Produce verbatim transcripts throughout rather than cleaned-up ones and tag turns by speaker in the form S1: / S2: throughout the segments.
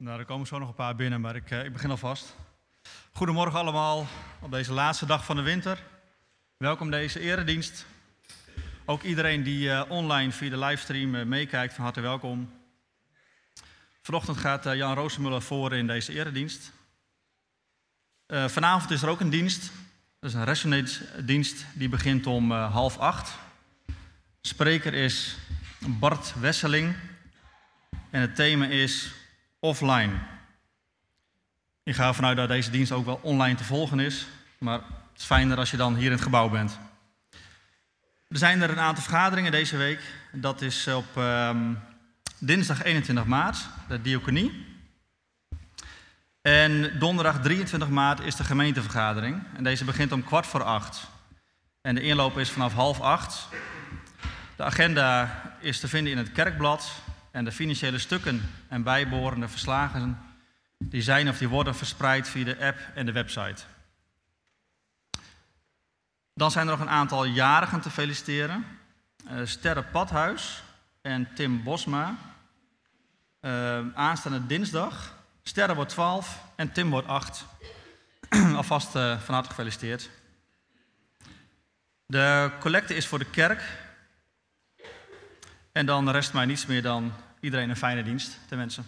S1: Nou, er komen zo nog een paar binnen, maar ik, uh, ik begin alvast. Goedemorgen allemaal op deze laatste dag van de winter. Welkom deze eredienst. Ook iedereen die uh, online via de livestream uh, meekijkt, van harte welkom. Vanochtend gaat uh, Jan Roosemuller voor in deze eredienst. Uh, vanavond is er ook een dienst. Dat is een resonance-dienst, die begint om uh, half acht. Spreker is Bart Wesseling en het thema is offline. Ik ga ervan uit dat deze dienst ook wel online te volgen is, maar het is fijner als je dan hier in het gebouw bent. Er zijn er een aantal vergaderingen deze week. Dat is op um, dinsdag eenentwintig maart, de diaconie. En donderdag drieëntwintig maart is de gemeentevergadering. En deze begint om kwart voor acht. En de inloop is vanaf half acht. De agenda is te vinden in het kerkblad. En de financiële stukken en bijbehorende verslagen, die zijn of die worden verspreid via de app en de website. Dan zijn er nog een aantal jarigen te feliciteren. Uh, Sterre Padhuis en Tim Bosma. Uh, aanstaande dinsdag. Sterre wordt twaalf en Tim wordt acht. Alvast uh, van harte gefeliciteerd. De collecte is voor de kerk. En dan rest mij niets meer dan iedereen een fijne dienst te wensen.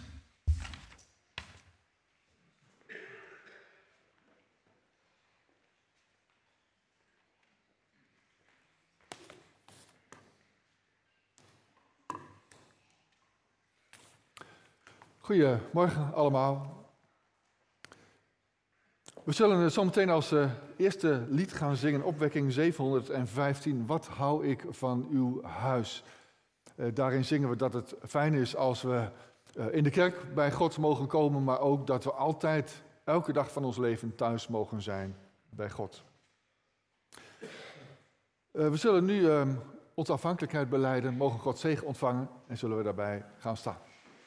S2: Goedemorgen allemaal. We zullen zometeen als uh, eerste lied gaan zingen, opwekking zevenhonderdvijftien. Wat hou ik van uw huis? Uh, daarin zingen we dat het fijn is als we uh, in de kerk bij God mogen komen, maar ook dat we altijd, elke dag van ons leven thuis mogen zijn bij God. Uh, we zullen nu uh, onze afhankelijkheid belijden, mogen God zegen ontvangen en zullen we daarbij gaan staan.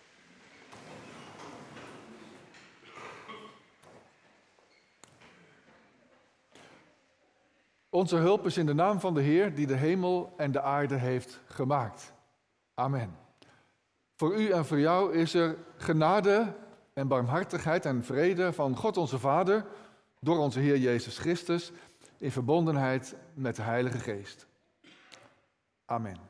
S2: Onze hulp is in de naam van de Heer die de hemel en de aarde heeft gemaakt. Amen. Voor u en voor jou is er genade en barmhartigheid en vrede van God onze Vader door onze Heer Jezus Christus in verbondenheid met de Heilige Geest. Amen.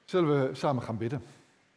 S2: Zullen we samen gaan bidden?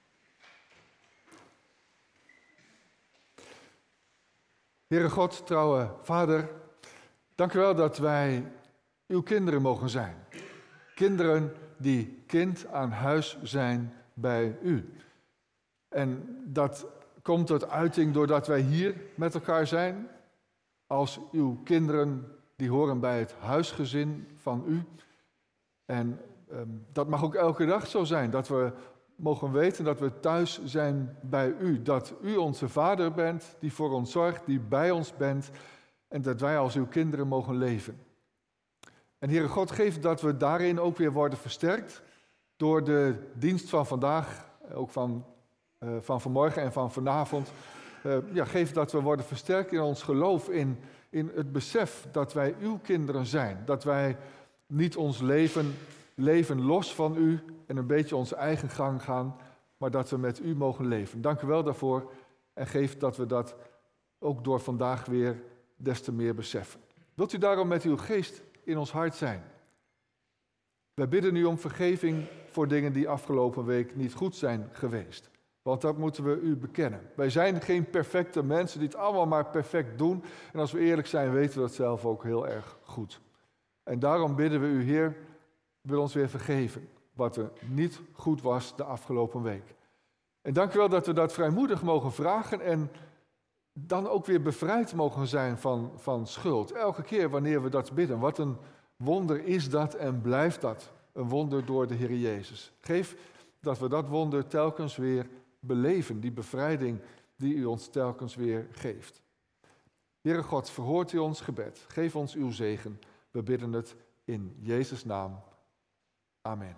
S2: Heere God, trouwe Vader, dank u wel dat wij uw kinderen mogen zijn. Kinderen die kind aan huis zijn bij u. En dat komt tot uiting doordat wij hier met elkaar zijn. Als uw kinderen die horen bij het huisgezin van u. En um, dat mag ook elke dag zo zijn. Dat we mogen weten dat we thuis zijn bij u. Dat u onze vader bent, die voor ons zorgt, die bij ons bent. En dat wij als uw kinderen mogen leven. En Heere God, geef dat we daarin ook weer worden versterkt. Door de dienst van vandaag, ook van, uh, van vanmorgen en van vanavond. Uh, ja, geef dat we worden versterkt in ons geloof, in, in het besef dat wij uw kinderen zijn. Dat wij niet ons leven leven los van u en een beetje onze eigen gang gaan, maar dat we met u mogen leven. Dank u wel daarvoor en geef dat we dat ook door vandaag weer des te meer beseffen. Wilt u daarom met uw geest in ons hart zijn? Wij bidden u om vergeving voor dingen die afgelopen week niet goed zijn geweest. Want dat moeten we u bekennen. Wij zijn geen perfecte mensen die het allemaal maar perfect doen. En als we eerlijk zijn, weten we dat zelf ook heel erg goed. En daarom bidden we u, Heer, wil ons weer vergeven wat er niet goed was de afgelopen week. En dank u wel dat we dat vrijmoedig mogen vragen en dan ook weer bevrijd mogen zijn van, van schuld. Elke keer wanneer we dat bidden. Wat een wonder is dat en blijft dat. Een wonder door de Heer Jezus. Geef dat we dat wonder telkens weer beleven. Die bevrijding die u ons telkens weer geeft. Heere God, verhoort u ons gebed. Geef ons uw zegen. We bidden het in Jezus' naam. Amen.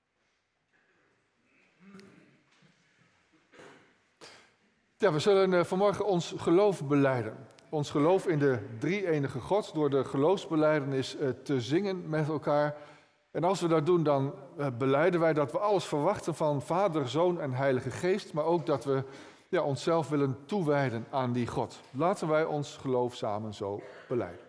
S2: Ja, we zullen vanmorgen ons geloof belijden. Ons geloof in de drie-enige God door de geloofsbelijdenis te zingen met elkaar. En als we dat doen, dan belijden wij dat we alles verwachten van Vader, Zoon en Heilige Geest. Maar ook dat we ja, onszelf willen toewijden aan die God. Laten wij ons geloof samen zo belijden.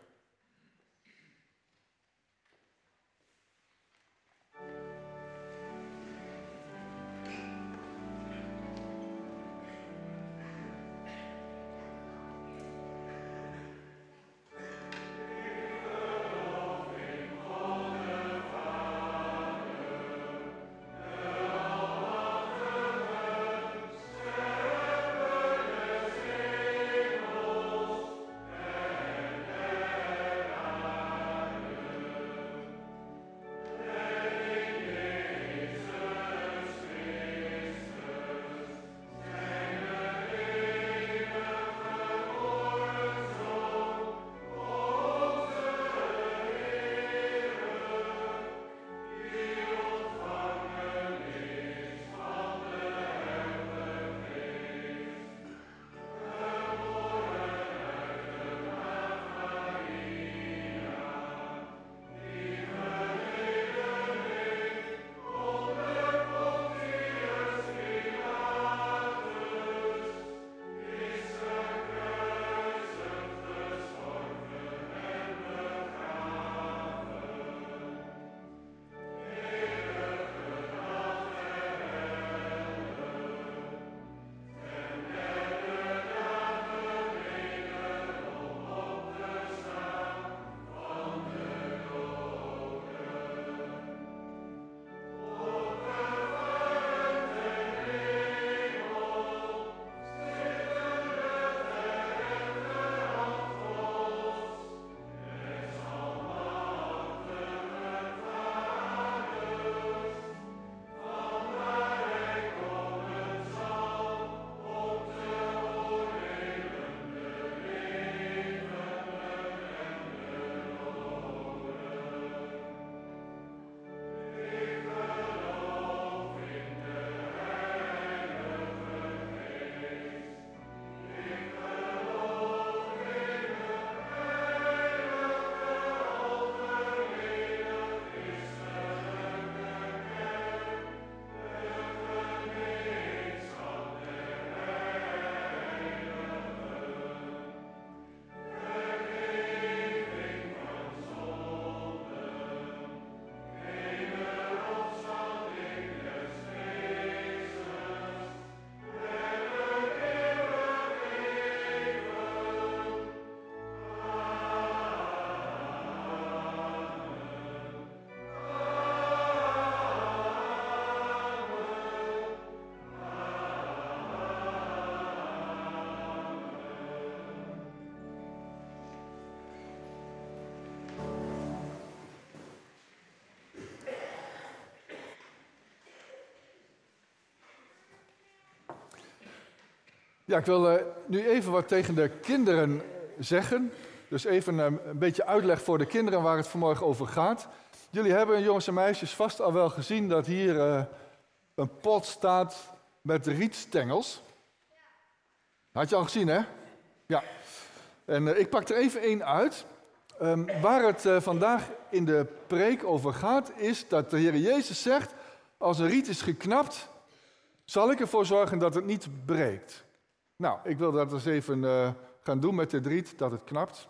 S2: Ja, ik wil uh, nu even wat tegen de kinderen zeggen. Dus even uh, een beetje uitleg voor de kinderen waar het vanmorgen over gaat. Jullie hebben, jongens en meisjes, vast al wel gezien dat hier uh, een pot staat met rietstengels. Had je al gezien, hè? Ja. En uh, ik pak er even één uit. Um, waar het uh, vandaag in de preek over gaat, is dat de Heer Jezus zegt: als een riet is geknapt, zal ik ervoor zorgen dat het niet breekt. Nou, ik wil dat eens even uh, gaan doen met dit riet, dat het knapt.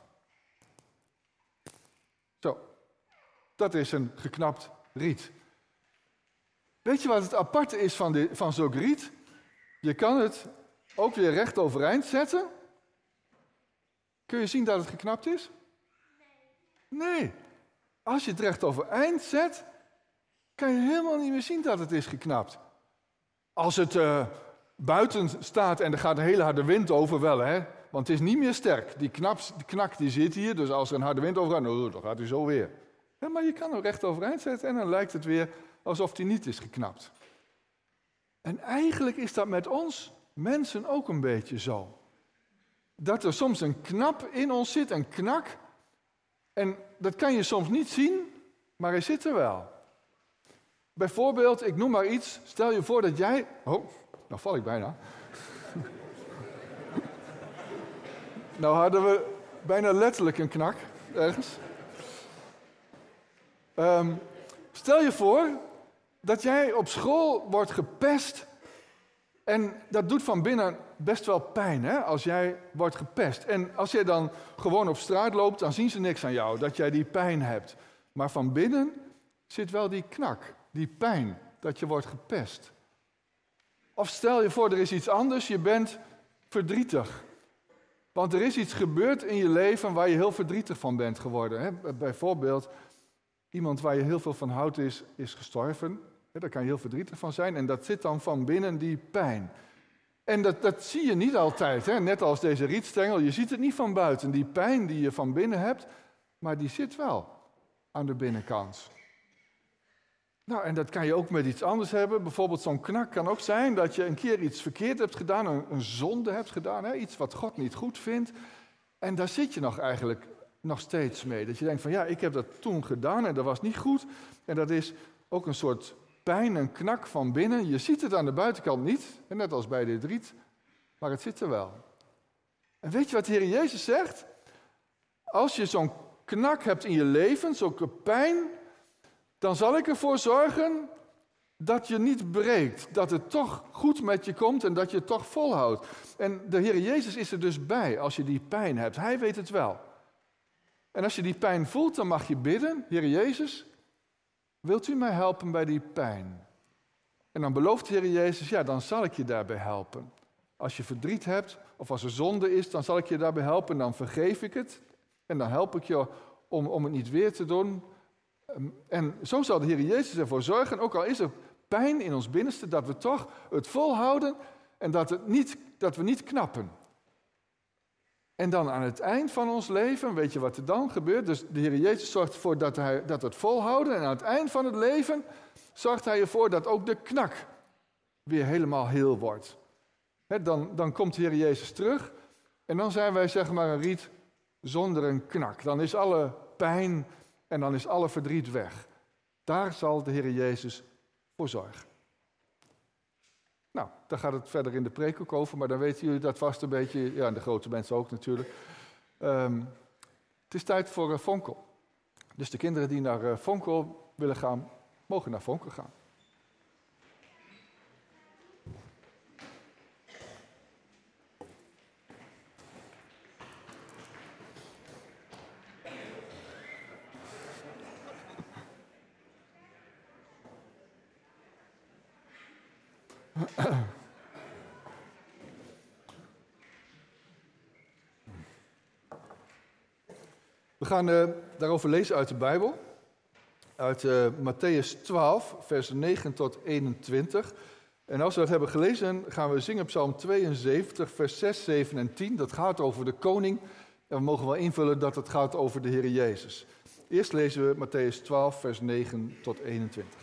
S2: Zo, dat is een geknapt riet. Weet je wat het aparte is van, de, van zo'n riet? Je kan het ook weer recht overeind zetten. Kun je zien dat het geknapt is? Nee. Als je het recht overeind zet, kan je helemaal niet meer zien dat het is geknapt. Als het uh, buiten staat en er gaat een hele harde wind over, wel hè. Want het is niet meer sterk. Die, knap, die knak die zit hier, dus als er een harde wind over gaat, nou, dan gaat hij zo weer. Ja, maar je kan hem recht overeind zetten en dan lijkt het weer alsof hij niet is geknapt. En eigenlijk is dat met ons mensen ook een beetje zo. Dat er soms een knap in ons zit, een knak. En dat kan je soms niet zien, maar hij zit er wel. Bijvoorbeeld, ik noem maar iets. Stel je voor dat jij... Oh, nou val ik bijna. Nou hadden we bijna letterlijk een knak ergens. Um, stel je voor dat jij op school wordt gepest. En dat doet van binnen best wel pijn, hè, als jij wordt gepest. En als jij dan gewoon op straat loopt, dan zien ze niks aan jou, dat jij die pijn hebt. Maar van binnen zit wel die knak, die pijn, dat je wordt gepest. Of stel je voor, er is iets anders, je bent verdrietig. Want er is iets gebeurd in je leven waar je heel verdrietig van bent geworden. Hè. Bijvoorbeeld, iemand waar je heel veel van houdt is, is gestorven. Daar kan je heel verdrietig van zijn en dat zit dan van binnen die pijn. En dat, dat zie je niet altijd, hè? Net als deze rietstengel. Je ziet het niet van buiten, die pijn die je van binnen hebt, maar die zit wel aan de binnenkant. Nou, en dat kan je ook met iets anders hebben. Bijvoorbeeld zo'n knak kan ook zijn dat je een keer iets verkeerd hebt gedaan, een, een zonde hebt gedaan, hè? Iets wat God niet goed vindt. En daar zit je nog eigenlijk nog steeds mee. Dat je denkt van ja, ik heb dat toen gedaan en dat was niet goed. En dat is ook een soort pijn, een knak van binnen. Je ziet het aan de buitenkant niet, net als bij dit riet, maar het zit er wel. En weet je wat de Heer Jezus zegt? Als je zo'n knak hebt in je leven, zo'n pijn, dan zal ik ervoor zorgen dat je niet breekt. Dat het toch goed met je komt en dat je het toch volhoudt. En de Heer Jezus is er dus bij als je die pijn hebt. Hij weet het wel. En als je die pijn voelt, dan mag je bidden: Heer Jezus, wilt u mij helpen bij die pijn? En dan belooft de Heer Jezus, ja, dan zal ik je daarbij helpen. Als je verdriet hebt of als er zonde is, dan zal ik je daarbij helpen. Dan vergeef ik het en dan help ik je om, om het niet weer te doen. En zo zal de Heer Jezus ervoor zorgen, ook al is er pijn in ons binnenste, dat we toch het volhouden en dat, het niet, dat we niet knappen. En dan aan het eind van ons leven, weet je wat er dan gebeurt? Dus de Heer Jezus zorgt ervoor dat, hij, dat we het volhouden. En aan het eind van het leven zorgt hij ervoor dat ook de knak weer helemaal heel wordt. He, dan, dan komt de Heer Jezus terug. En dan zijn wij zeg maar een riet zonder een knak. Dan is alle pijn en dan is alle verdriet weg. Daar zal de Heer Jezus voor zorgen. Nou, daar gaat het verder in de preek ook over, maar dan weten jullie dat vast een beetje. Ja, en de grote mensen ook natuurlijk. Um, het is tijd voor uh, Vonkel. Dus de kinderen die naar uh, Vonkel willen gaan, mogen naar Vonkel gaan. We gaan uh, daarover lezen uit de Bijbel. Uit uh, Mattheüs twaalf, vers negen tot eenentwintig. En als we dat hebben gelezen, gaan we zingen Psalm tweeënzeventig, vers zes, zeven en tien. Dat gaat over de koning. En we mogen wel invullen dat het gaat over de Heer Jezus. Eerst lezen we Mattheüs twaalf, vers negen tot eenentwintig.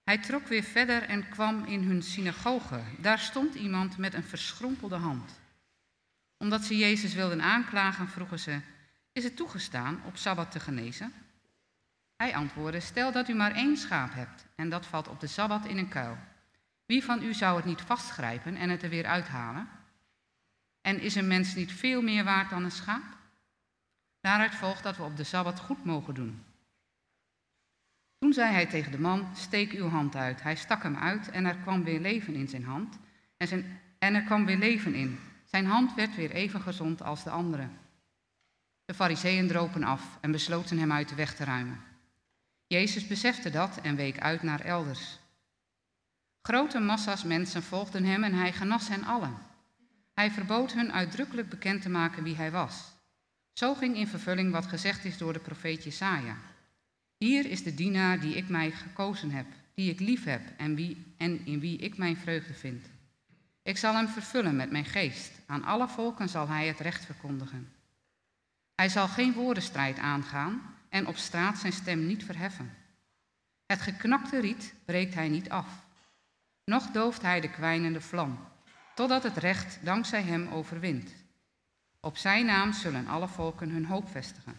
S3: Hij trok weer verder en kwam in hun synagoge. Daar stond iemand met een verschrompelde hand. Omdat ze Jezus wilden aanklagen, vroegen ze: is het toegestaan op Sabbat te genezen? Hij antwoordde: stel dat u maar één schaap hebt en dat valt op de Sabbat in een kuil. Wie van u zou het niet vastgrijpen en het er weer uithalen? En is een mens niet veel meer waard dan een schaap? Daaruit volgt dat we op de Sabbat goed mogen doen. Toen zei hij tegen de man: steek uw hand uit. Hij stak hem uit en er kwam weer leven in zijn hand. En, zijn, en er kwam weer leven in. Zijn hand werd weer even gezond als de andere. De Farizeeën dropen af en besloten hem uit de weg te ruimen. Jezus besefte dat en week uit naar elders. Grote massa's mensen volgden hem en hij genas hen allen. Hij verbood hun uitdrukkelijk bekend te maken wie hij was. Zo ging in vervulling wat gezegd is door de profeet Jesaja. Hier is de dienaar die ik mij gekozen heb, die ik lief heb en, wie, en in wie ik mijn vreugde vind. Ik zal hem vervullen met mijn geest. Aan alle volken zal hij het recht verkondigen. Hij zal geen woordenstrijd aangaan en op straat zijn stem niet verheffen. Het geknakte riet breekt hij niet af. Nog dooft hij de kwijnende vlam, totdat het recht dankzij hem overwint. Op zijn naam zullen alle volken hun hoop vestigen.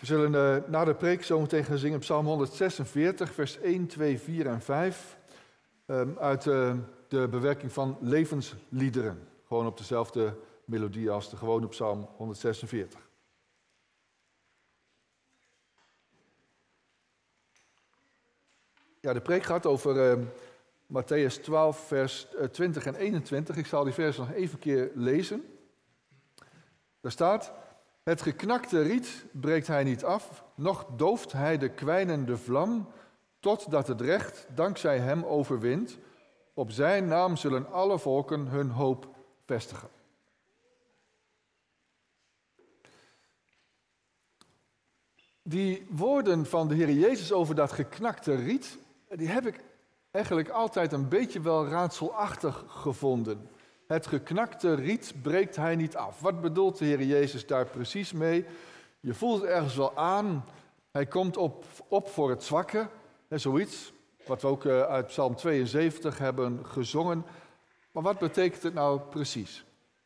S2: We zullen uh, na de preek zo meteen gaan zingen Psalm honderdzesenveertig, vers één, twee, vier en vijf. Um, uit uh, de bewerking van levensliederen. Gewoon op dezelfde melodie als de gewone Psalm honderdzesenveertig. Ja, de preek gaat over uh, Mattheüs twaalf, vers uh, twintig en eenentwintig. Ik zal die vers nog even een keer lezen. Daar staat: het geknakte riet breekt hij niet af, noch dooft hij de kwijnende vlam, totdat het recht dankzij hem overwint. Op zijn naam zullen alle volken hun hoop vestigen. Die woorden van de Heer Jezus over dat geknakte riet, die heb ik eigenlijk altijd een beetje wel raadselachtig gevonden. Het geknakte riet breekt hij niet af. Wat bedoelt de Heer Jezus daar precies mee? Je voelt het ergens wel aan. Hij komt op, op voor het zwakke. En zoiets, wat we ook uit Psalm tweeënzeventig hebben gezongen. Maar wat betekent het nou precies?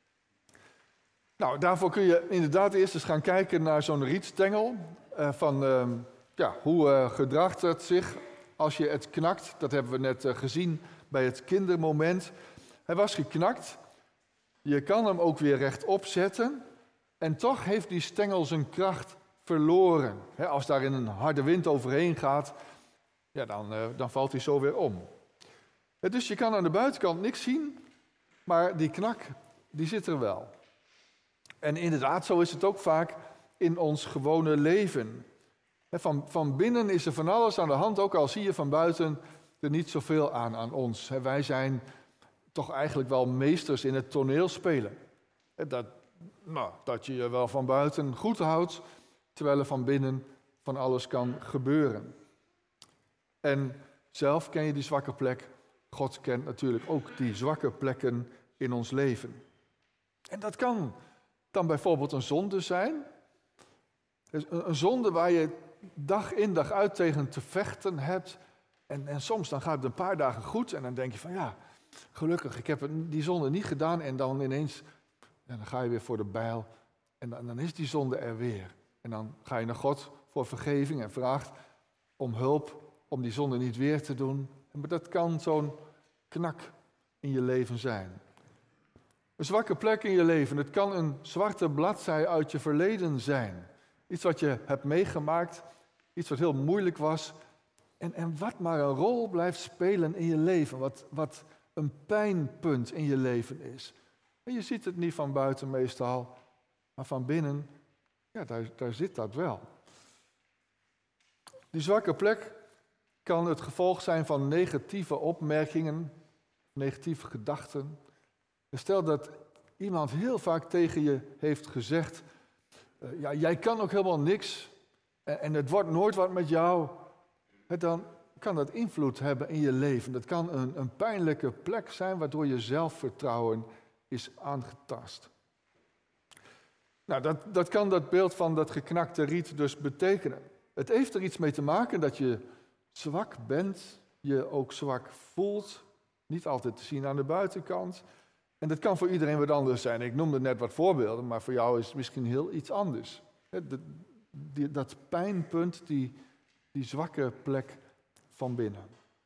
S2: Nou, daarvoor kun je inderdaad eerst eens gaan kijken naar zo'n rietstengel. Uh, van, uh, ja, hoe uh, gedraagt het zich als je het knakt? Dat hebben we net uh, gezien bij het kindermoment. Hij was geknakt. Je kan hem ook weer rechtop zetten. En toch heeft die stengel zijn kracht verloren. He, als daar in een harde wind overheen gaat, ja, dan, uh, dan valt hij zo weer om. He, dus je kan aan de buitenkant niks zien, maar die knak, die zit er wel. En inderdaad, zo is het ook vaak in ons gewone leven. He, van, van binnen is er van alles aan de hand, ook al zie je van buiten er niet zoveel aan aan ons. He, wij zijn toch eigenlijk wel meesters in het toneelspelen. Dat, nou, dat je je wel van buiten goed houdt, terwijl er van binnen van alles kan gebeuren. En zelf ken je die zwakke plek. God kent natuurlijk ook die zwakke plekken in ons leven. En dat kan dan bijvoorbeeld een zonde zijn. Een zonde waar je dag in dag uit tegen te vechten hebt. En, en soms dan gaat het een paar dagen goed en dan denk je van ja, gelukkig, ik heb die zonde niet gedaan. En dan ineens, en dan ga je weer voor de bijl. En dan, dan is die zonde er weer. En dan ga je naar God voor vergeving en vraagt om hulp om die zonde niet weer te doen. Maar dat kan zo'n knak in je leven zijn. Een zwakke plek in je leven. Het kan een zwarte bladzij uit je verleden zijn. Iets wat je hebt meegemaakt. Iets wat heel moeilijk was. En, en wat maar een rol blijft spelen in je leven. Wat, wat een pijnpunt in je leven is. En je ziet het niet van buiten meestal. Maar van binnen, ja, daar, daar zit dat wel. Die zwakke plek kan het gevolg zijn van negatieve opmerkingen. Negatieve gedachten. Stel dat iemand heel vaak tegen je heeft gezegd, uh, ja, jij kan ook helemaal niks en, en het wordt nooit wat met jou. En dan kan dat invloed hebben in je leven. Dat kan een, een pijnlijke plek zijn waardoor je zelfvertrouwen is aangetast. Nou, dat, dat kan dat beeld van dat geknakte riet dus betekenen. Het heeft er iets mee te maken dat je zwak bent, je ook zwak voelt, niet altijd te zien aan de buitenkant. En dat kan voor iedereen wat anders zijn. Ik noemde net wat voorbeelden, maar voor jou is het misschien heel iets anders. De, die, dat pijnpunt, die, die zwakke plek van binnen.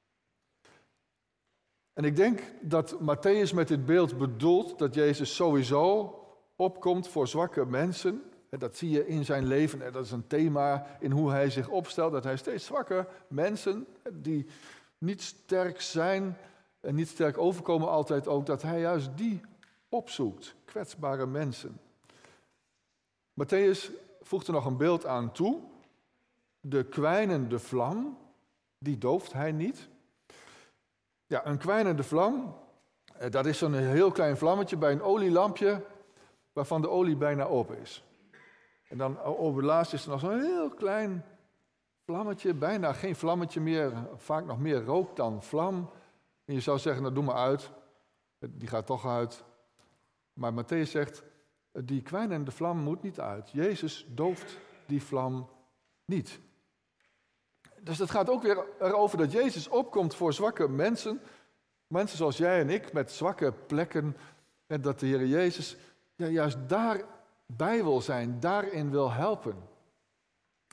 S2: En ik denk dat Mattheüs met dit beeld bedoelt dat Jezus sowieso opkomt voor zwakke mensen. Dat zie je in zijn leven en dat is een thema in hoe hij zich opstelt. Dat hij steeds zwakke mensen die niet sterk zijn en niet sterk overkomen altijd ook, dat hij juist die opzoekt. Kwetsbare mensen. Mattheüs voegt er nog een beeld aan toe. De kwijnende vlam, die dooft hij niet. Ja, een kwijnende vlam, dat is zo'n heel klein vlammetje bij een olielampje waarvan de olie bijna op is. En dan overlaatst is er nog zo'n heel klein vlammetje, bijna geen vlammetje meer, vaak nog meer rook dan vlam. En je zou zeggen, nou doe maar uit, die gaat toch uit. Maar Mattheüs zegt, die kwijnende vlam moet niet uit. Jezus dooft die vlam niet. Dus dat gaat ook weer erover dat Jezus opkomt voor zwakke mensen. Mensen zoals jij en ik, met zwakke plekken. En dat de Heer Jezus ja, juist daarbij wil zijn, daarin wil helpen.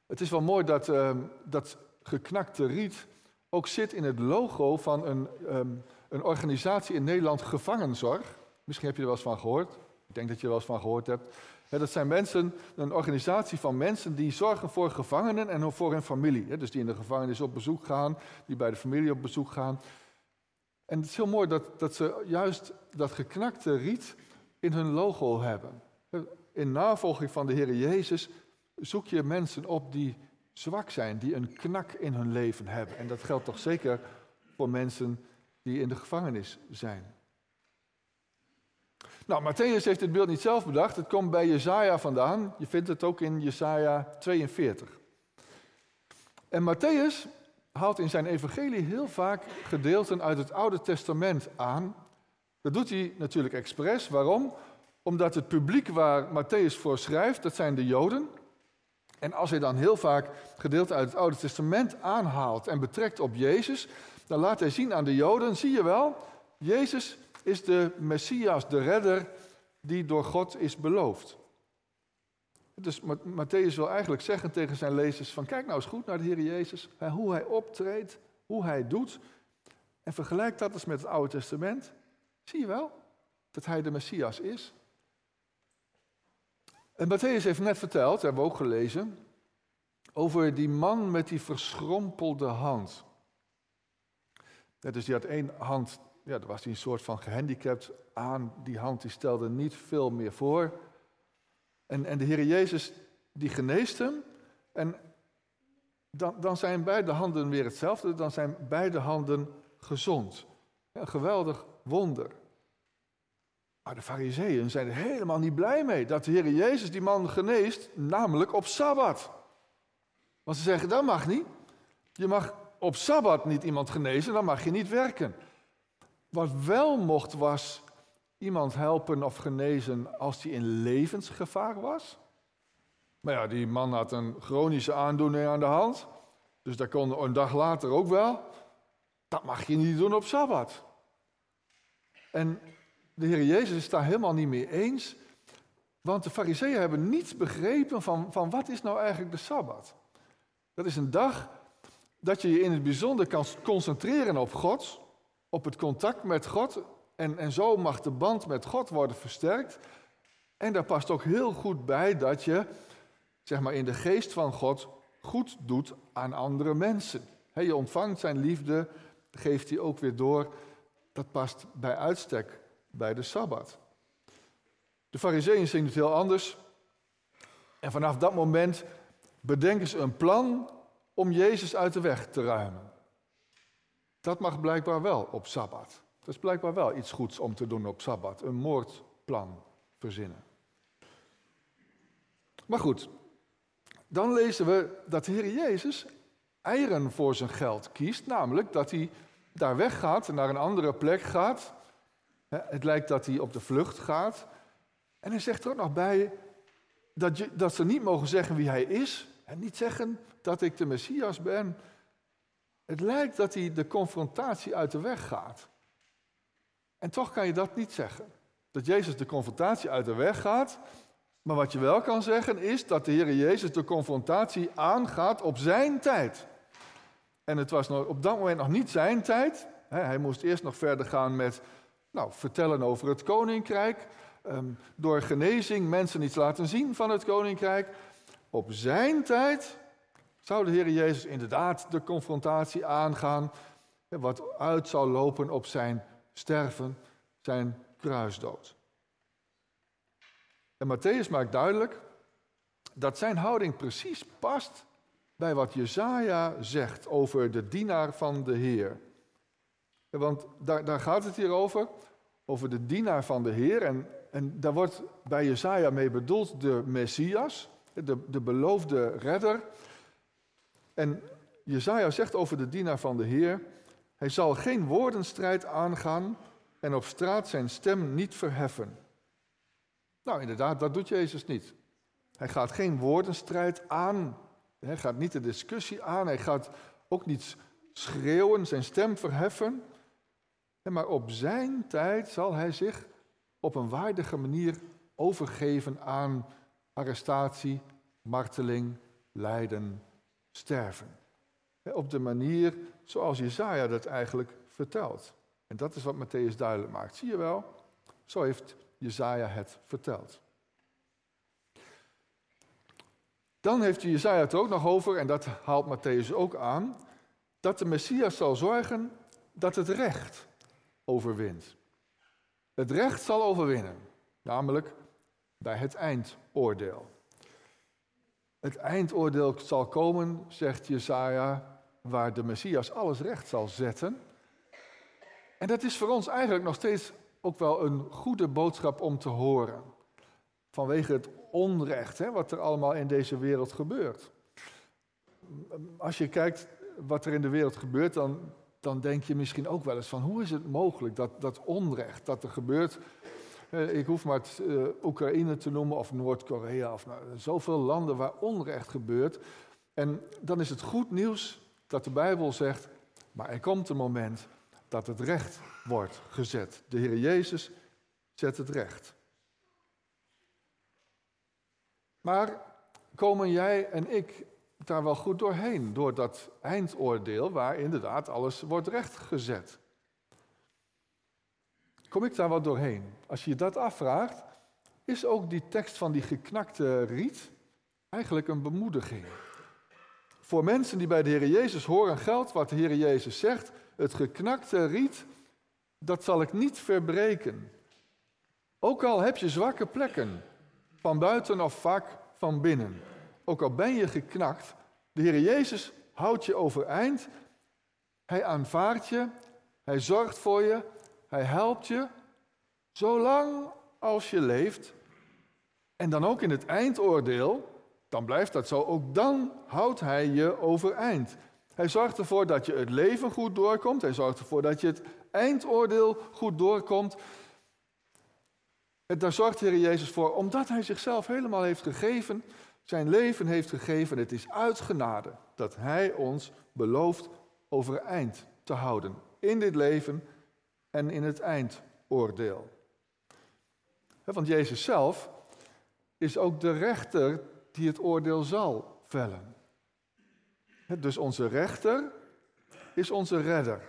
S2: Het is wel mooi dat uh, dat geknakte riet ook zit in het logo van een, um, een organisatie in Nederland, Gevangenzorg. Misschien heb je er wel eens van gehoord. Ik denk dat je er wel eens van gehoord hebt. He, dat zijn mensen, een organisatie van mensen die zorgen voor gevangenen en voor hun familie. He, dus die in de gevangenis op bezoek gaan, die bij de familie op bezoek gaan. En het is heel mooi dat, dat ze juist dat geknakte riet in hun logo hebben. In navolging van de Heer Jezus zoek je mensen op die zwak zijn, die een knak in hun leven hebben. En dat geldt toch zeker voor mensen die in de gevangenis zijn. Nou, Matthäus heeft dit beeld niet zelf bedacht. Het komt bij Jesaja vandaan. Je vindt het ook in Jesaja tweeënveertig. En Matthäus haalt in zijn evangelie heel vaak gedeelten uit het Oude Testament aan. Dat doet hij natuurlijk expres. Waarom? Omdat het publiek waar Matthäus voor schrijft, dat zijn de Joden. En als hij dan heel vaak gedeelten uit het Oude Testament aanhaalt en betrekt op Jezus, dan laat hij zien aan de Joden, zie je wel, Jezus is de Messias, de redder die door God is beloofd. Dus Matthäus wil eigenlijk zeggen tegen zijn lezers van kijk nou eens goed naar de Heer Jezus, hoe hij optreedt, hoe hij doet. En vergelijk dat eens met het Oude Testament. Zie je wel dat hij de Messias is? En Matthäus heeft net verteld, hebben we ook gelezen, over die man met die verschrompelde hand. Ja, dus die had één hand, ja, daar was hij een soort van gehandicapt aan. Die hand die stelde niet veel meer voor. En, en de Heer Jezus die geneest hem. En dan, dan zijn beide handen weer hetzelfde. Dan zijn beide handen gezond. Ja, een geweldig wonder. Maar de Farizeeën zijn er helemaal niet blij mee dat de Heer Jezus die man geneest, namelijk op Sabbat. Want ze zeggen, dat mag niet. Je mag op Sabbat niet iemand genezen, dan mag je niet werken. Wat wel mocht was iemand helpen of genezen als hij in levensgevaar was. Maar ja, die man had een chronische aandoening aan de hand. Dus dat kon een dag later ook wel. Dat mag je niet doen op Sabbat. En de Heer Jezus is daar helemaal niet mee eens. Want de Farizeeën hebben niets begrepen van, van wat is nou eigenlijk de Sabbat. Dat is een dag dat je je in het bijzonder kan concentreren op God, op het contact met God. En, en zo mag de band met God worden versterkt. En daar past ook heel goed bij dat je, zeg maar, in de geest van God goed doet aan andere mensen. He, je ontvangt zijn liefde, geeft hij ook weer door. Dat past bij uitstek bij de Sabbat. De Farizeeën zien het heel anders. En vanaf dat moment bedenken ze een plan om Jezus uit de weg te ruimen. Dat mag blijkbaar wel op Sabbat. Dat is blijkbaar wel iets goeds om te doen op Sabbat. Een moordplan verzinnen. Maar goed, dan lezen we dat de Heer Jezus eieren voor zijn geld kiest. Namelijk dat hij daar weggaat, naar een andere plek gaat. Het lijkt dat hij op de vlucht gaat. En hij zegt er ook nog bij dat, je, dat ze niet mogen zeggen wie hij is. En niet zeggen dat ik de Messias ben. Het lijkt dat hij de confrontatie uit de weg gaat. En toch kan je dat niet zeggen. Dat Jezus de confrontatie uit de weg gaat. Maar wat je wel kan zeggen is dat de Heer Jezus de confrontatie aangaat op zijn tijd. En het was nog, op dat moment nog niet zijn tijd. Hij moest eerst nog verder gaan met nou, vertellen over het koninkrijk. Um, door genezing mensen iets laten zien van het koninkrijk. Op zijn tijd zou de Heer Jezus inderdaad de confrontatie aangaan. Wat uit zou lopen op zijn sterven, zijn kruisdood. En Matthäus maakt duidelijk dat zijn houding precies past bij wat Jesaja zegt over de dienaar van de Heer. Want daar, daar gaat het hier over, over de dienaar van de Heer. En, en daar wordt bij Jesaja mee bedoeld de Messias, de, de beloofde redder. En Jesaja zegt over de dienaar van de Heer, hij zal geen woordenstrijd aangaan en op straat zijn stem niet verheffen. Nou, inderdaad, dat doet Jezus niet. Hij gaat geen woordenstrijd aan. Hij gaat niet de discussie aan. Hij gaat ook niet schreeuwen, zijn stem verheffen. Maar op zijn tijd zal hij zich op een waardige manier overgeven aan arrestatie, marteling, lijden, sterven. Op de manier zoals Jesaja dat eigenlijk vertelt. En dat is wat Mattheüs duidelijk maakt. Zie je wel? Zo heeft Jesaja het verteld. Dan heeft Jesaja het er ook nog over, en dat haalt Mattheüs ook aan, dat de Messias zal zorgen dat het recht overwint. Het recht zal overwinnen, namelijk bij het eindoordeel. Het eindoordeel zal komen, zegt Jesaja, waar de Messias alles recht zal zetten. En dat is voor ons eigenlijk nog steeds ook wel een goede boodschap om te horen. Vanwege het onrecht, hè, wat er allemaal in deze wereld gebeurt. Als je kijkt wat er in de wereld gebeurt, dan, dan denk je misschien ook wel eens van, hoe is het mogelijk dat, dat onrecht dat er gebeurt. Eh, ik hoef maar het, uh, Oekraïne te noemen of Noord-Korea of nou, zoveel landen waar onrecht gebeurt. En dan is het goed nieuws dat de Bijbel zegt, maar er komt een moment dat het recht wordt gezet. De Heer Jezus zet het recht. Maar komen jij en ik daar wel goed doorheen, door dat eindoordeel waar inderdaad alles wordt rechtgezet? Kom ik daar wel doorheen? Als je je dat afvraagt, is ook die tekst van die geknakte riet eigenlijk een bemoediging. Voor mensen die bij de Heer Jezus horen geldt wat de Heer Jezus zegt, het geknakte riet, dat zal ik niet verbreken. Ook al heb je zwakke plekken, van buiten of vaak van binnen. Ook al ben je geknakt, de Heer Jezus houdt je overeind. Hij aanvaardt je, hij zorgt voor je, hij helpt je, zolang als je leeft. En dan ook in het eindoordeel, dan blijft dat zo, ook dan houdt hij je overeind. Hij zorgt ervoor dat je het leven goed doorkomt, hij zorgt ervoor dat je het eindoordeel goed doorkomt. Daar zorgt de Heer Jezus voor, omdat hij zichzelf helemaal heeft gegeven, zijn leven heeft gegeven. Het is uit genade dat hij ons belooft overeind te houden. In dit leven en in het eindoordeel. Want Jezus zelf is ook de rechter die het oordeel zal vellen. Dus onze rechter is onze redder.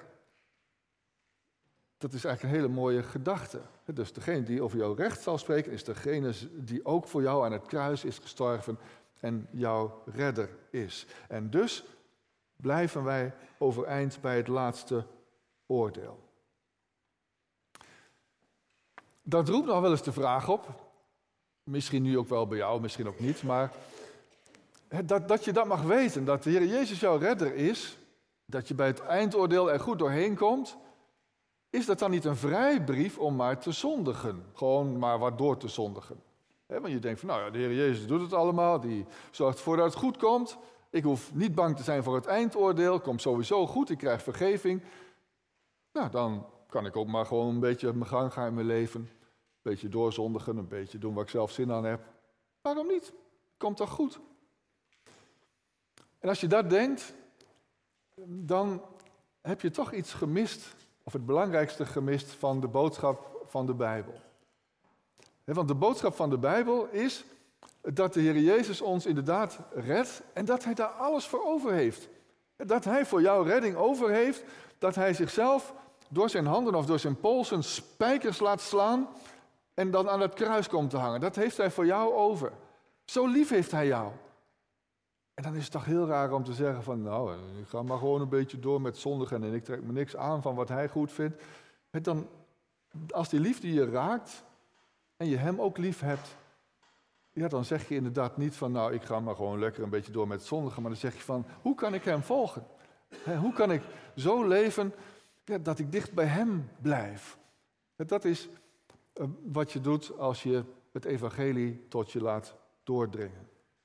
S2: Dat is eigenlijk een hele mooie gedachte. Dus degene die over jouw recht zal spreken, is degene die ook voor jou aan het kruis is gestorven en jouw redder is. En dus blijven wij overeind bij het laatste oordeel. Dat roept nog wel eens de vraag op, misschien nu ook wel bij jou, misschien ook niet, maar dat, dat je dat mag weten, dat de Heer Jezus jouw redder is, dat je bij het eindoordeel er goed doorheen komt. Is dat dan niet een vrijbrief om maar te zondigen? Gewoon maar wat door te zondigen. He, want je denkt van, nou ja, de Heer Jezus doet het allemaal. Die zorgt ervoor dat het goed komt. Ik hoef niet bang te zijn voor het eindoordeel. Komt sowieso goed, ik krijg vergeving. Nou, dan kan ik ook maar gewoon een beetje op mijn gang gaan in mijn leven. Een beetje doorzondigen, een beetje doen waar ik zelf zin aan heb. Waarom niet? Komt toch goed? En als je dat denkt, dan heb je toch iets gemist, of het belangrijkste gemist van de boodschap van de Bijbel. Want de boodschap van de Bijbel is dat de Heer Jezus ons inderdaad redt en dat hij daar alles voor over heeft. Dat hij voor jouw redding over heeft, dat hij zichzelf door zijn handen of door zijn polsen spijkers laat slaan en dan aan het kruis komt te hangen. Dat heeft hij voor jou over. Zo lief heeft hij jou. En dan is het toch heel raar om te zeggen van, nou, ik ga maar gewoon een beetje door met zondigen en ik trek me niks aan van wat hij goed vindt. Dan, als die liefde je raakt en je hem ook lief hebt, ja, dan zeg je inderdaad niet van, nou, ik ga maar gewoon lekker een beetje door met zondigen, maar dan zeg je van, hoe kan ik hem volgen? He, hoe kan ik zo leven, ja, dat ik dicht bij hem blijf? En dat is uh, wat je doet als je het evangelie tot je laat doordringen.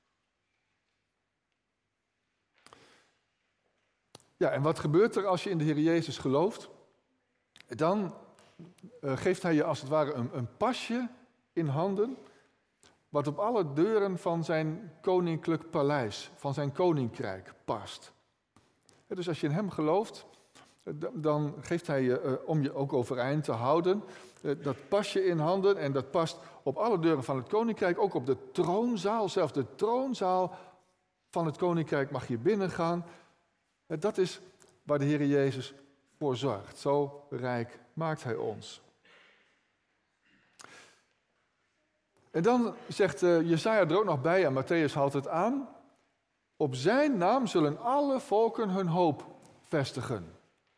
S2: Ja, en wat gebeurt er als je in de Heer Jezus gelooft? Dan uh, geeft hij je als het ware een, een pasje in handen, wat op alle deuren van zijn koninklijk paleis, van zijn koninkrijk past. Ja, dus als je in hem gelooft, dan geeft hij je, uh, om je ook overeind te houden, uh, dat pasje in handen en dat past op alle deuren van het koninkrijk, ook op de troonzaal, zelfs de troonzaal van het koninkrijk mag je binnengaan. Dat is waar de Heer Jezus voor zorgt. Zo rijk maakt hij ons. En dan zegt uh, Jesaja er ook nog bij, en Matthäus haalt het aan. Op zijn naam zullen alle volken hun hoop vestigen.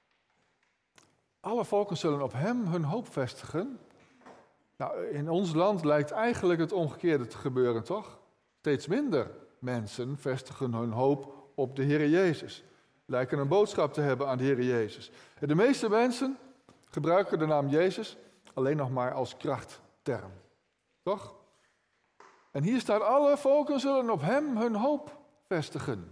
S2: Alle volken zullen op hem hun hoop vestigen. Nou, in ons land lijkt eigenlijk het omgekeerde te gebeuren, toch? Steeds minder mensen vestigen hun hoop op de Heer Jezus. Lijken een boodschap te hebben aan de Heer Jezus. En de meeste mensen gebruiken de naam Jezus alleen nog maar als krachtterm. Toch? En hier staat, alle volken zullen op hem hun hoop vestigen.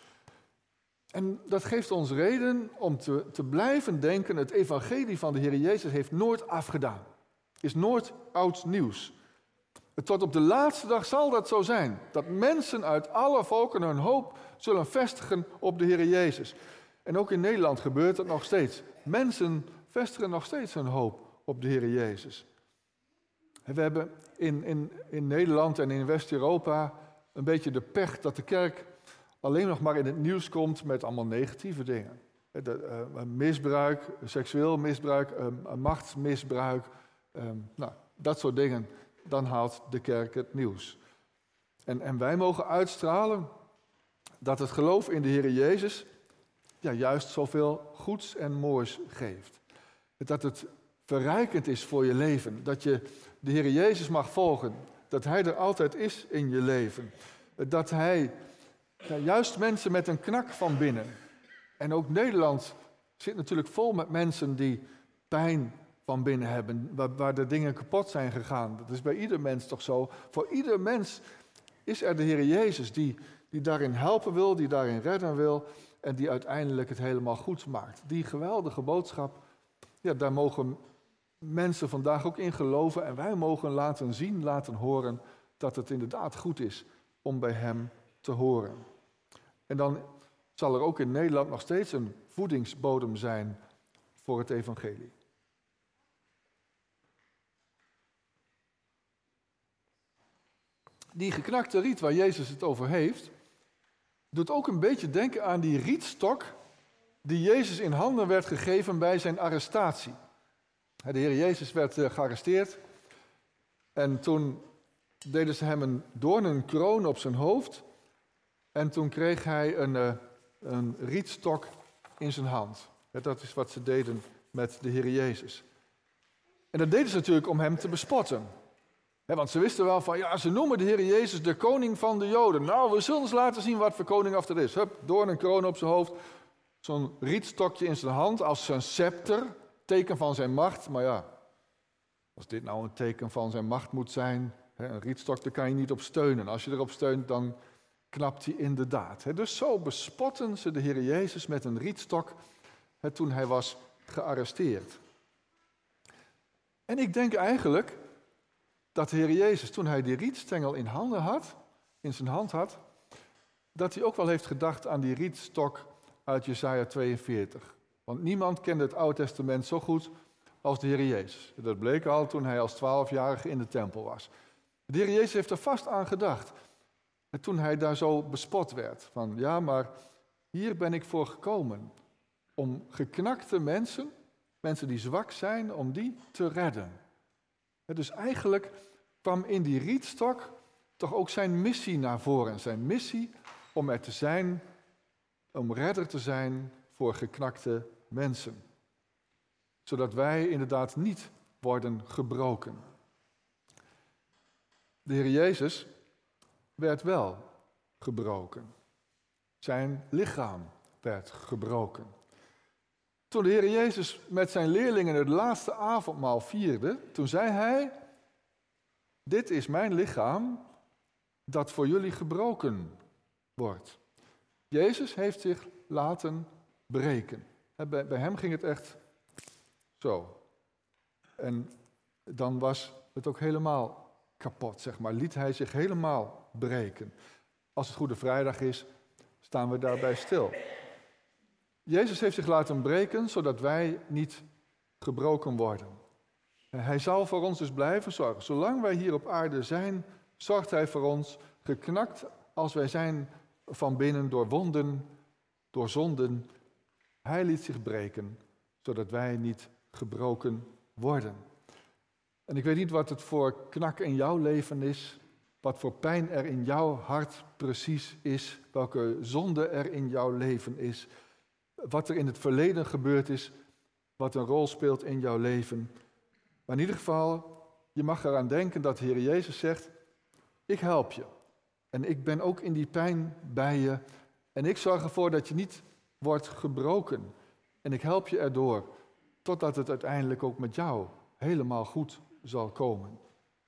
S2: En dat geeft ons reden om te, te blijven denken, het evangelie van de Heer Jezus heeft nooit afgedaan. Is nooit oud nieuws. Tot op de laatste dag zal dat zo zijn. Dat mensen uit alle volken hun hoop zullen vestigen op de Heer Jezus. En ook in Nederland gebeurt dat nog steeds. Mensen vestigen nog steeds hun hoop op de Heer Jezus. En we hebben in, in, in Nederland en in West-Europa een beetje de pech dat de kerk alleen nog maar in het nieuws komt met allemaal negatieve dingen. De, uh, misbruik, seksueel misbruik, uh, machtsmisbruik, uh, nou, dat soort dingen. Dan haalt de kerk het nieuws. En, en wij mogen uitstralen dat het geloof in de Heer Jezus ja, juist zoveel goeds en moois geeft. Dat het verrijkend is voor je leven. Dat je de Heer Jezus mag volgen. Dat Hij er altijd is in je leven. Dat Hij ja, juist mensen met een knak van binnen. En ook Nederland zit natuurlijk vol met mensen die pijn van binnen hebben, waar, waar de dingen kapot zijn gegaan. Dat is bij ieder mens toch zo. Voor ieder mens is er de Heer Jezus die, die daarin helpen wil, die daarin redden wil en die uiteindelijk het helemaal goed maakt. Die geweldige boodschap, ja, daar mogen mensen vandaag ook in geloven en wij mogen laten zien, laten horen dat het inderdaad goed is om bij Hem te horen. En dan zal er ook in Nederland nog steeds een voedingsbodem zijn voor het evangelie. Die geknakte riet waar Jezus het over heeft, doet ook een beetje denken aan die rietstok die Jezus in handen werd gegeven bij zijn arrestatie. De Heer Jezus werd gearresteerd en toen deden ze hem een doornenkroon op zijn hoofd en toen kreeg hij een, een rietstok in zijn hand. Dat is wat ze deden met de Heer Jezus. En dat deden ze natuurlijk om hem te bespotten. He, want ze wisten wel van, ja, ze noemen de Heer Jezus de koning van de Joden. Nou, we zullen eens laten zien wat voor koning of dat is. Hup, door een kroon op zijn hoofd, zo'n rietstokje in zijn hand als zijn scepter, teken van zijn macht. Maar ja, als dit nou een teken van zijn macht moet zijn, he, een rietstok, daar kan je niet op steunen. Als je erop steunt, dan knapt hij inderdaad. He, dus zo bespotten ze de Heer Jezus met een rietstok he, toen hij was gearresteerd. En ik denk eigenlijk dat de Heer Jezus, toen hij die rietstengel in handen had, in zijn hand had, dat hij ook wel heeft gedacht aan die rietstok uit Jesaja tweeënveertig. Want niemand kende het Oude Testament zo goed als de Heer Jezus. Dat bleek al toen hij als twaalfjarige in de tempel was. De Heer Jezus heeft er vast aan gedacht. En toen hij daar zo bespot werd. Van ja, maar hier ben ik voor gekomen. Om geknakte mensen, mensen die zwak zijn, om die te redden. Dus eigenlijk kwam in die rietstok toch ook zijn missie naar voren. Zijn missie om er te zijn, om redder te zijn voor geknakte mensen. Zodat wij inderdaad niet worden gebroken. De Heer Jezus werd wel gebroken. Zijn lichaam werd gebroken. Toen de Heer Jezus met zijn leerlingen het laatste avondmaal vierde, toen zei hij, dit is mijn lichaam dat voor jullie gebroken wordt. Jezus heeft zich laten breken. Bij, bij hem ging het echt zo. En dan was het ook helemaal kapot, zeg maar. Liet hij zich helemaal breken. Als het Goede Vrijdag is, staan we daarbij stil. Jezus heeft zich laten breken, zodat wij niet gebroken worden. En hij zal voor ons dus blijven zorgen. Zolang wij hier op aarde zijn, zorgt hij voor ons, geknakt als wij zijn van binnen door wonden, door zonden. Hij liet zich breken, zodat wij niet gebroken worden. En ik weet niet wat het voor knak in jouw leven is, wat voor pijn er in jouw hart precies is, welke zonde er in jouw leven is, wat er in het verleden gebeurd is, wat een rol speelt in jouw leven. Maar in ieder geval, je mag eraan denken dat de Heer Jezus zegt, ik help je. En ik ben ook in die pijn bij je. En ik zorg ervoor dat je niet wordt gebroken. En ik help je erdoor, totdat het uiteindelijk ook met jou helemaal goed zal komen.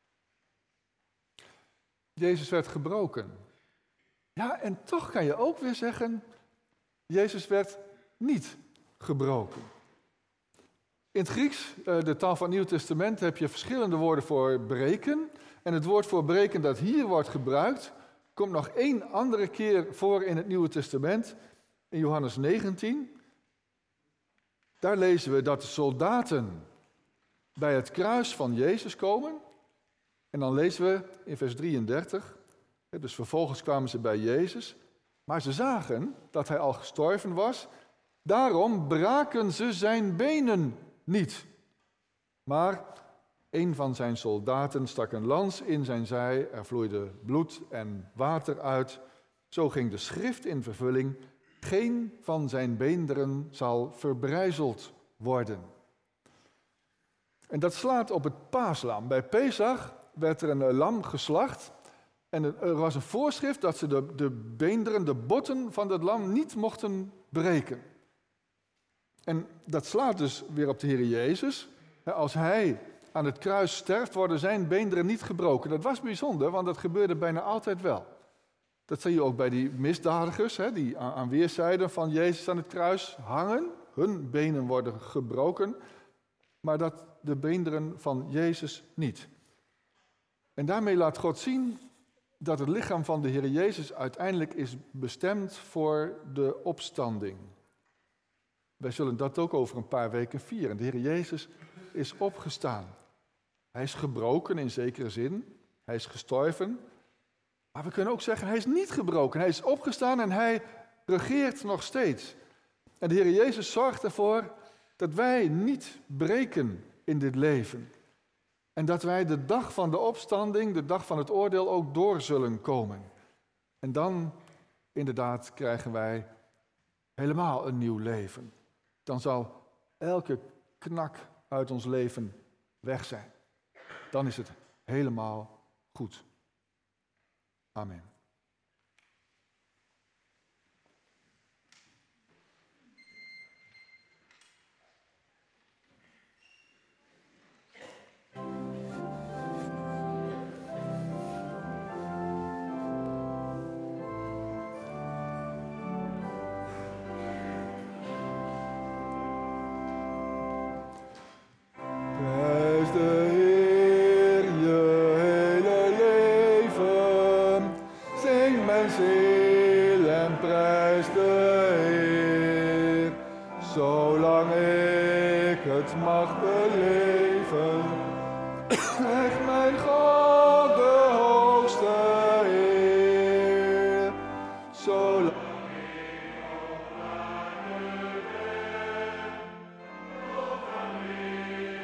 S2: Jezus werd gebroken. Ja, en toch kan je ook weer zeggen, Jezus werd niet gebroken. In het Grieks, de taal van het Nieuw Testament, heb je verschillende woorden voor breken. En het woord voor breken dat hier wordt gebruikt, komt nog één andere keer voor in het Nieuwe Testament, in Johannes negentien. Daar lezen we dat de soldaten bij het kruis van Jezus komen. En dan lezen we in vers drieëndertig, dus vervolgens kwamen ze bij Jezus, maar ze zagen dat hij al gestorven was, daarom braken ze zijn benen niet. Maar een van zijn soldaten stak een lans in zijn zij, er vloeide bloed en water uit. Zo ging de schrift in vervulling, geen van zijn beenderen zal verbrijzeld worden. En dat slaat op het paaslam. Bij Pesach werd er een lam geslacht en er was een voorschrift dat ze de, de beenderen, de botten van dat lam niet mochten breken. En dat slaat dus weer op de Heer Jezus. Als hij aan het kruis sterft, worden zijn beenderen niet gebroken. Dat was bijzonder, want dat gebeurde bijna altijd wel. Dat zie je ook bij die misdadigers, die aan weerszijden van Jezus aan het kruis hangen. Hun benen worden gebroken, maar dat de beenderen van Jezus niet. En daarmee laat God zien dat het lichaam van de Heer Jezus uiteindelijk is bestemd voor de opstanding. Wij zullen dat ook over een paar weken vieren. De Heer Jezus is opgestaan. Hij is gebroken in zekere zin. Hij is gestorven. Maar we kunnen ook zeggen, hij is niet gebroken. Hij is opgestaan en hij regeert nog steeds. En de Heer Jezus zorgt ervoor dat wij niet breken in dit leven. En dat wij de dag van de opstanding, de dag van het oordeel, ook door zullen komen. En dan, inderdaad, krijgen wij helemaal een nieuw leven. Dan zal elke knak uit ons leven weg zijn. Dan is het helemaal goed. Amen. Zolang ik het mag beleven, echt mijn God de hoogste eer. Zolang ik op aarde ben, nog aan liefde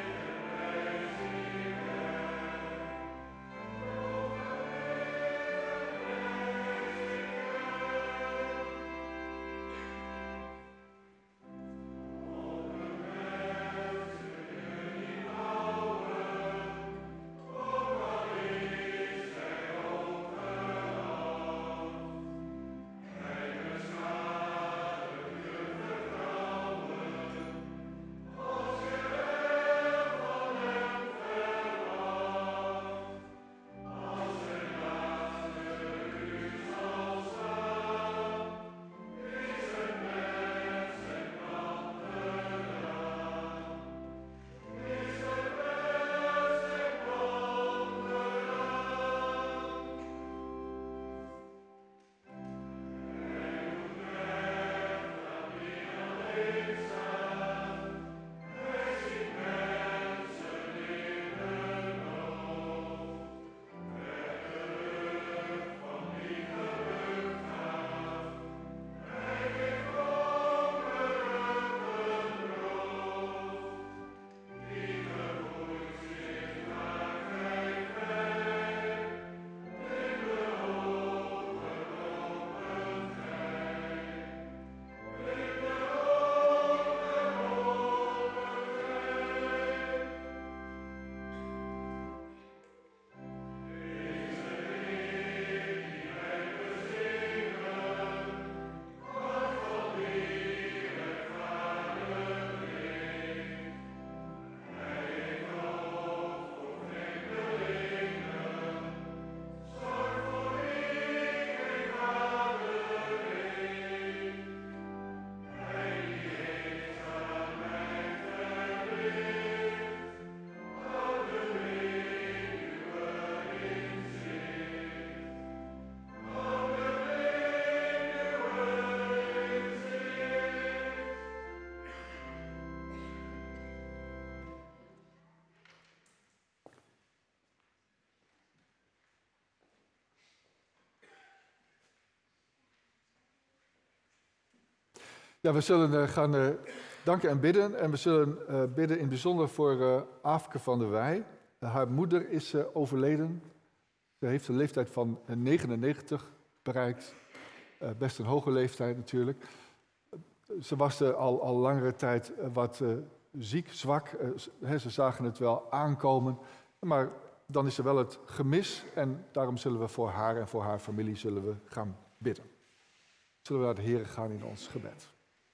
S2: Ja, we zullen uh, gaan uh, danken en bidden. En we zullen uh, bidden in het bijzonder voor uh, Aafke van der Wij. Uh, haar moeder is uh, overleden. Ze heeft de leeftijd van uh, negenennegentig bereikt. Uh, best een hoge leeftijd natuurlijk. Uh, ze was uh, al, al langere tijd uh, wat uh, ziek, zwak. Uh, he, ze zagen het wel aankomen. Maar dan is er wel het gemis. En daarom zullen we voor haar en voor haar familie zullen we gaan bidden. Zullen we naar de Heer gaan in ons gebed.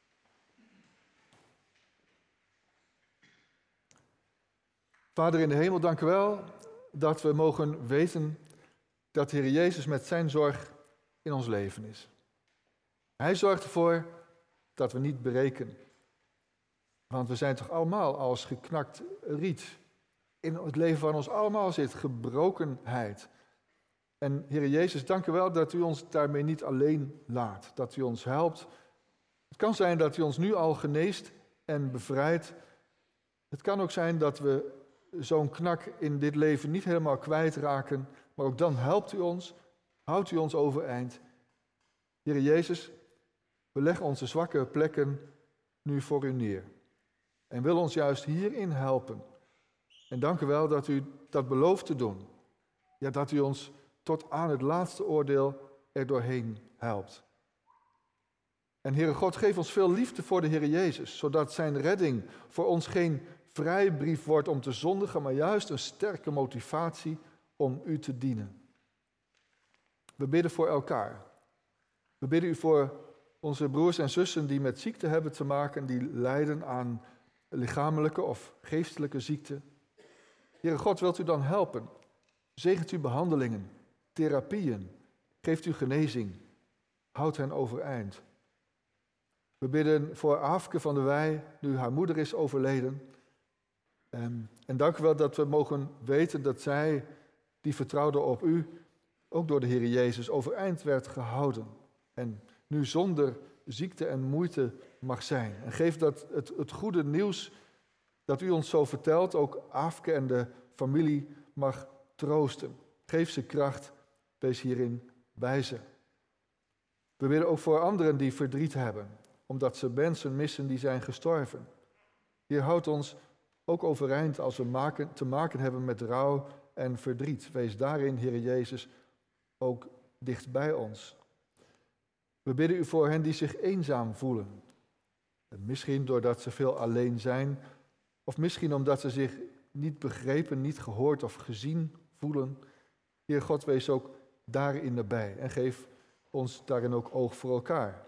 S2: Vader in de hemel, dank u wel dat we mogen weten dat de Heer Jezus met zijn zorg in ons leven is. Hij zorgt ervoor dat we niet breken. Want we zijn toch allemaal als geknakt riet. In het leven van ons allemaal zit gebrokenheid. En Heer Jezus, dank u wel dat u ons daarmee niet alleen laat. Dat u ons helpt. Het kan zijn dat u ons nu al geneest en bevrijdt. Het kan ook zijn dat we zo'n knak in dit leven niet helemaal kwijtraken. Maar ook dan helpt u ons, houdt u ons overeind. Heer Jezus, we leggen onze zwakke plekken nu voor u neer. En wil ons juist hierin helpen. En dank u wel dat u dat belooft te doen. Ja, dat u ons tot aan het laatste oordeel er doorheen helpt. En Heere God, geef ons veel liefde voor de Heer Jezus, zodat zijn redding voor ons geen vrijbrief wordt om te zondigen, maar juist een sterke motivatie om u te dienen. We bidden voor elkaar. We bidden u voor onze broers en zussen die met ziekte hebben te maken, die lijden aan lichamelijke of geestelijke ziekte. Heere God, wilt u dan helpen? Zegent u behandelingen, therapieën, geeft u genezing, houdt hen overeind. We bidden voor Aafke van der Wij, nu haar moeder is overleden. En, en dank u wel dat we mogen weten dat zij, die vertrouwde op u, ook door de Heer Jezus overeind werd gehouden. En nu zonder ziekte en moeite mag zijn. En geef dat het, het goede nieuws dat u ons zo vertelt, ook Aafke en de familie mag troosten. Geef ze kracht, wees hierin wijze. We willen ook voor anderen die verdriet hebben, omdat ze mensen missen die zijn gestorven. Heer, houd ons ook overeind als we maken, te maken hebben met rouw en verdriet. Wees daarin, Heer Jezus, ook dicht bij ons. We bidden u voor hen die zich eenzaam voelen. Misschien doordat ze veel alleen zijn, of misschien omdat ze zich niet begrepen, niet gehoord of gezien voelen. Heer God, wees ook daarin erbij en geef ons daarin ook oog voor elkaar.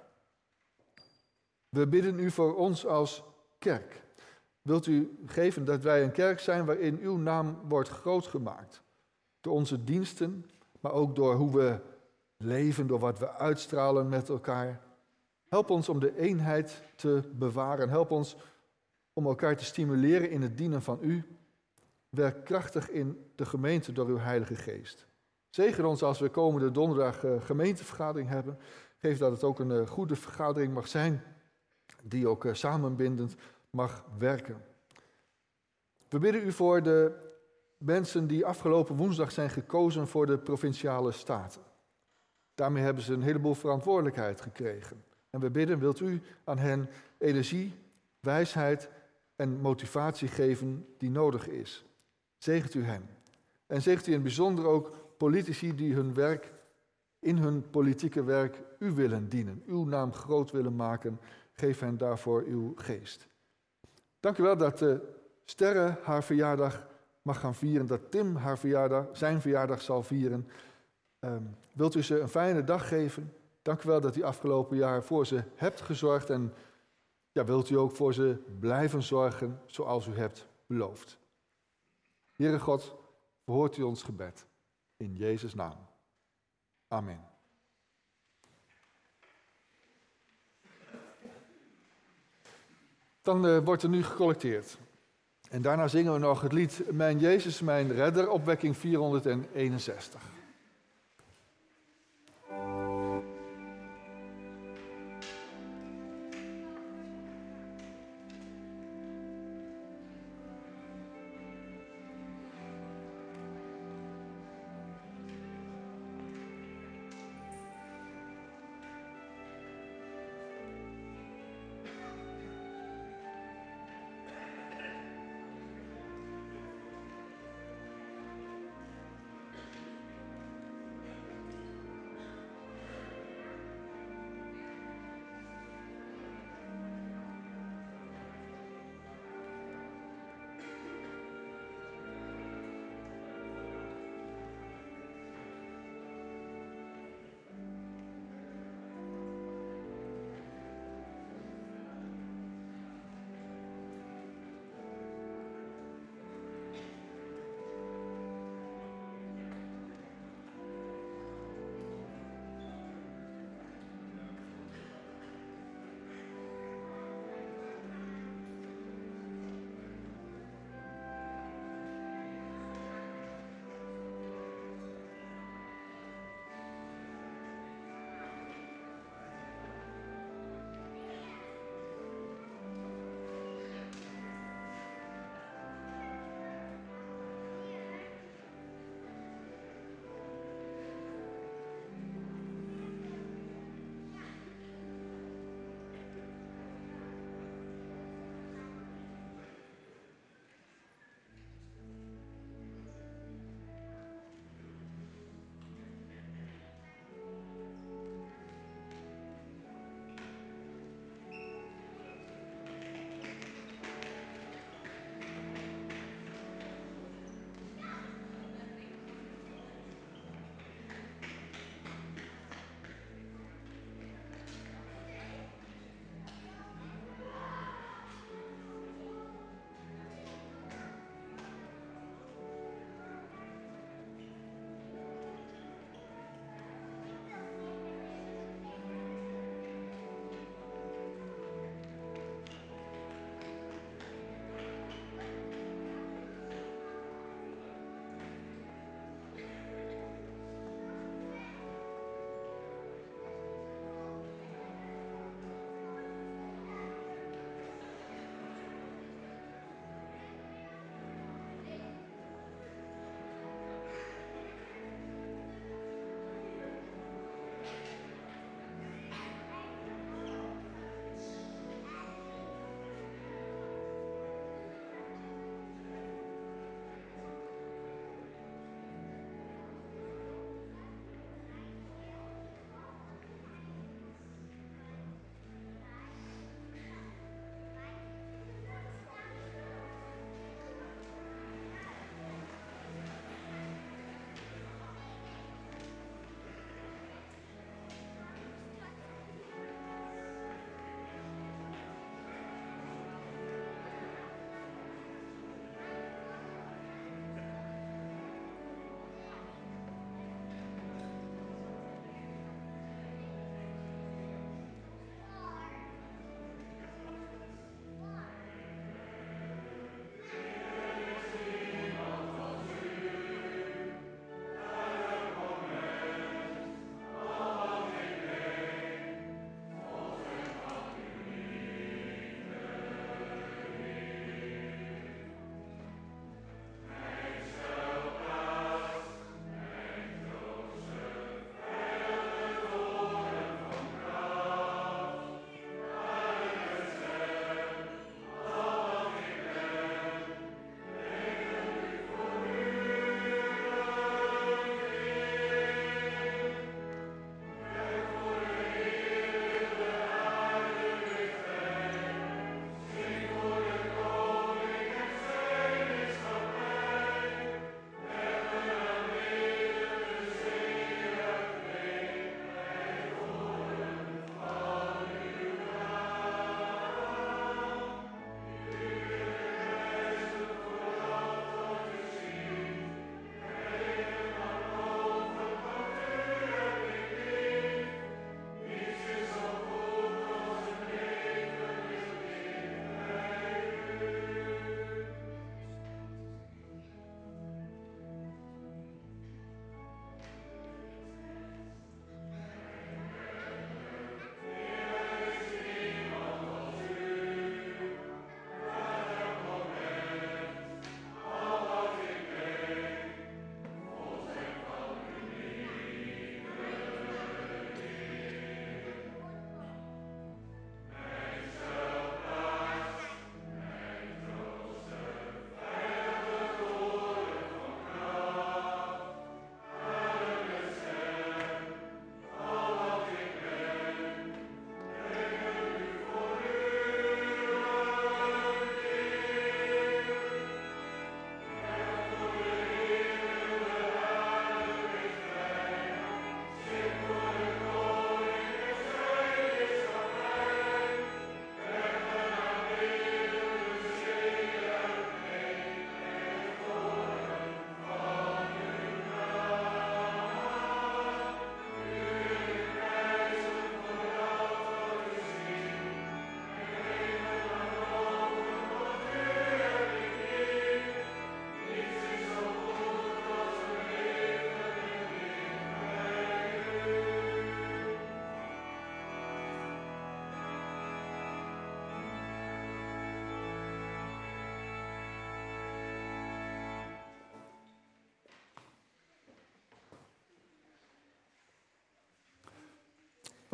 S2: We bidden u voor ons als kerk. Wilt u geven dat wij een kerk zijn waarin uw naam wordt groot gemaakt? Door onze diensten, maar ook door hoe we leven, door wat we uitstralen met elkaar. Help ons om de eenheid te bewaren. Help ons om elkaar te stimuleren in het dienen van u. Werk krachtig in de gemeente door uw Heilige Geest. Zegen ons als we komende donderdag uh, gemeentevergadering hebben. Geef dat het ook een uh, goede vergadering mag zijn, die ook uh, samenbindend mag werken. We bidden u voor de mensen die afgelopen woensdag zijn gekozen voor de provinciale staten. Daarmee hebben ze een heleboel verantwoordelijkheid gekregen. En we bidden, wilt u aan hen energie, wijsheid en motivatie geven die nodig is. Zegent u hen. En zegent u in het bijzonder ook politici die hun werk, in hun politieke werk u willen dienen. Uw naam groot willen maken. Geef hen daarvoor uw geest. Dank u wel dat de Sterre haar verjaardag mag gaan vieren. Dat Tim haar verjaardag, zijn verjaardag zal vieren. Um, wilt u ze een fijne dag geven? Dank u wel dat u afgelopen jaar voor ze hebt gezorgd. En ja, wilt u ook voor ze blijven zorgen zoals u hebt beloofd. Heere God, verhoort u ons gebed. In Jezus' naam. Amen. Dan uh, wordt er nu gecollecteerd. En daarna zingen we nog het lied Mijn Jezus, mijn Redder, opwekking vierhonderdeenenzestig.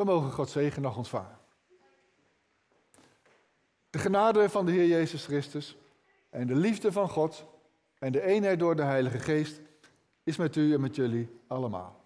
S2: We mogen Gods zegen nog ontvangen. De genade van de Heer Jezus Christus en de liefde van God en de eenheid door de Heilige Geest is met u en met jullie allemaal.